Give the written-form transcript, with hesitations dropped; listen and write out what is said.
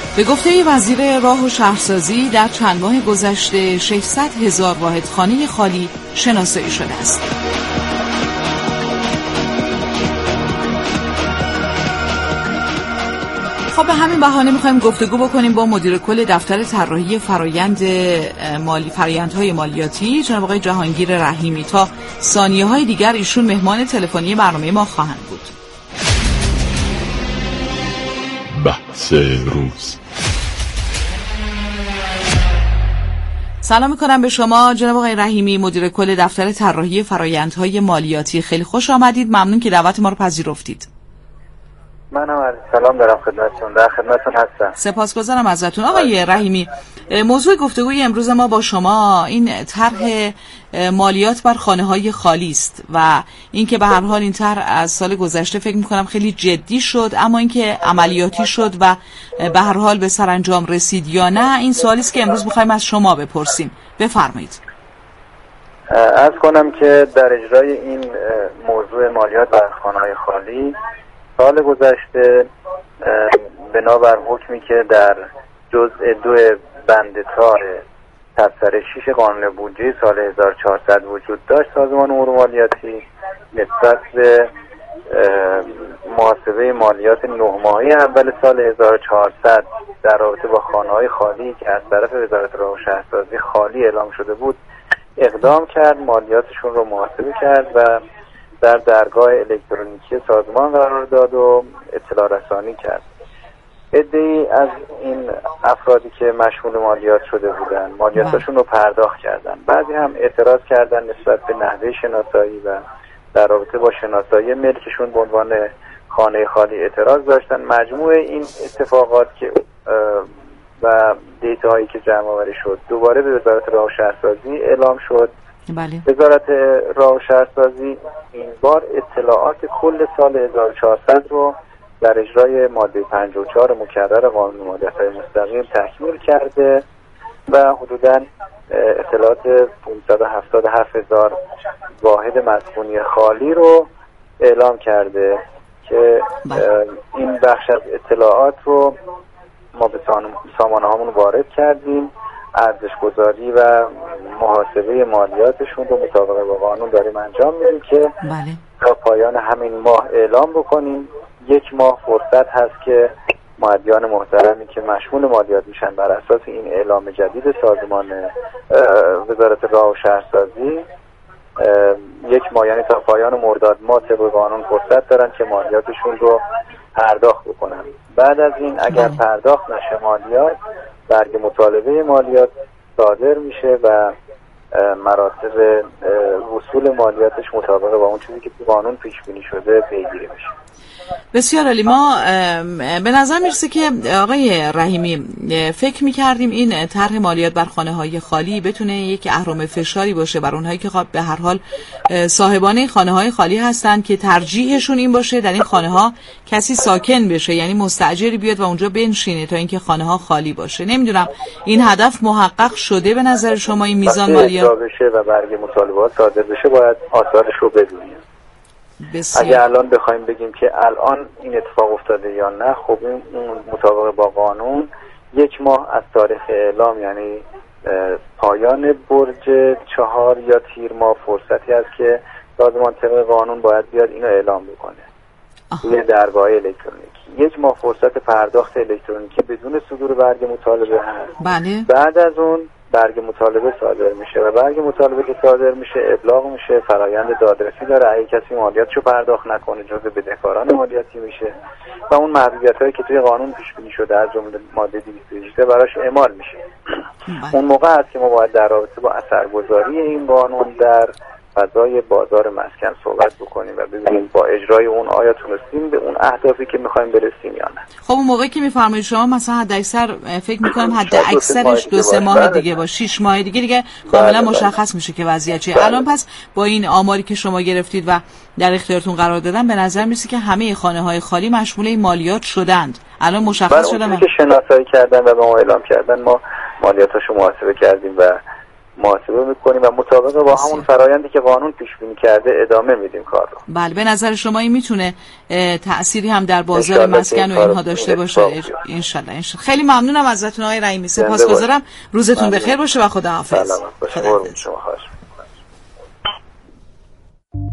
به گفته وزیر راه و شهرسازی در چند ماه گذشته 600,000 واحد خانه خالی شناسایی شده است. خب به همین بهانه می‌خوایم گفتگو بکنیم با مدیر کل دفتر طراحی فرآیندهای مالیاتی جناب آقای جهانگیر رحیمی. تا ثانیه‌های دیگر ایشون مهمان تلفنی برنامه ما خواهند بود. بحث روز. سلام میکنم به شما جناب آقای رحیمی، مدیر کل دفتر طراحی فرآیندهای مالیاتی. خیلی خوش آمدید، ممنون که دعوت ما رو پذیرفتید. منم سلام دارم خدمتتون، در خدمتتون هستم. سپاسگزارم ازتون. آقای رحیمی، موضوع گفتگوی امروز ما با شما این طرح مالیات بر خانه‌های خالی است و اینکه به هر حال این طرح از سال گذشته فکر می‌کنم خیلی جدی شد، اما اینکه عملیاتی شد و به هر حال به سرانجام رسید یا نه، این سوالی است که امروز می‌خوایم از شما بپرسیم. بفرمایید. عرض کنم که در اجرای این موضوع مالیات بر خانه‌های خالی سال گذشته بنابر حکمی که در جزء 2 بند تار تبصره 6 قانون بودجه سال 1400 وجود داشت، سازمان امور مالیاتی نسبت به محاسبه مالیات 9 ماهه اول سال 1400 در رابطه با خانه‌های خالی که از طرف وزارت راه و شهرسازی خالی اعلام شده بود اقدام کرد، مالیاتشون رو محاسبه کرد و در درگاه الکترونیکی سازمان قرار داد و اطلاع رسانی کرد. عده‌ای از این افرادی که مشمول مالیات شده بودن مالیاتشون رو پرداخت کردن، بعضی هم اعتراض کردن نسبت به نحوه شناسایی و در رابطه با شناسایی ملکشون به عنوان خانه خالی اعتراض داشتن. مجموع این اتفاقات که و دیتاهایی که جمع آوری شد دوباره به وزارت راه و شهرسازی اعلام شد. بله. وزارت راه و شهرسازی این بار اطلاعات کل سال 1400 رو در اجرای ماده 54 مکرر قانون مالیات‌های مستقیم تکمیل کرده و حدوداً اطلاعات 577,000 واحد مسکونی خالی رو اعلام کرده که این بخش از اطلاعات رو ما به سامانه هامون وارد کردیم، ارزش گذاری و محاسبه مالیاتشون رو مطابق با قانون داریم انجام میدیم که تا پایان همین ماه اعلام بکنیم. 1 ماه فرصت هست که مؤدیان محترمی که مشمول مالیات میشن بر اساس این اعلام جدید سازمان وزارت راه و شهرسازی 1 ماه، یعنی تا پایان مرداد ماه طبق قانون فرصت دارن که مالیاتشون رو پرداخت بکنن. بعد از این اگر پرداخت نشه مالیات، برگ مطالبه مالیات صادر میشه و مراتب وصول مالیاتش مطابق با اون چیزی که تو قانون پیش بینی شده پیگیری میشه. بسیار عالی. ما به نظر میرسه که آقای رحیمی فکر میکردیم این طرح مالیات بر خانه‌های خالی بتونه یک اهرم فشاری باشه بر اونهایی که به هر حال صاحبان این خانه‌های خالی هستن که ترجیحشون این باشه در این خانه‌ها کسی ساکن بشه، یعنی مستاجری بیاد و اونجا بنشینه تا اینکه خانه‌ها خالی باشه. نمیدونم این هدف محقق شده به نظر شما؟ این میزان مالیات بشه و برگ مطالبات صادر بشه باید آثارش رو بدونیم. اگه الان بخوایم بگیم که الان این اتفاق افتاده یا نه، خب این مطابق با قانون 1 ماه از تاریخ اعلام، یعنی پایان برج 4 یا تیر ماه فرصتی هست که سازمان طبق قانون باید بیاد اینو اعلام بکنه روی درگاه الکترونیکی. 1 ماه فرصت پرداخت الکترونیکی بدون صدور برگ مطالبه هست. بله. بعد از اون برگ مطالبه صادر میشه و برگ مطالبه که صادر میشه ابلاغ میشه، فرایند دادرسی داره. اگه کسی مالیاتشو پرداخت نکنه جزء بدهکاران مالیاتی میشه و اون محدودیتایی که توی قانون پیش بینی شده از جمله ماده 218 براش اعمال میشه. اون موقع هست که ما باید در رابطه با اثرگذاری این قانون در فضای بازار مسکن صحبت بکنیم و ببینیم با اجرای اون آیا تونستیم به اون اهدافی که میخوایم برسیم یا نه. خب اون موقعی که میفرمایید شما مثلا حد اکثر فکر میکنم حد اکثرش 2-3 ماه دیگه با 6 ماه دیگه کاملا مشخص میشه که وضعیت چیه. الان پس با این آماری که شما گرفتید و در اختیارتون قرار دادن به نظر میرسه که همه خانه‌های خالی مشمول این مالیات شدند. الان مشخص شدن که شناسایی کردن و به ما اعلام کردن، ما مالیاتاشو محاسبه کردیم و محاسبه میکنیم و مطابق با همون فرایندی که قانون پیش بینی کرده ادامه میدیم کار رو. بله، به نظر شما این میتونه تأثیری هم در بازار مسکن و اینها داشته باشه؟ انشالله. خیلی ممنونم ازتون آقای رحیمی، سپاسگزارم. روزتون بخیر باشه و خداحافظ. سلامت باشید.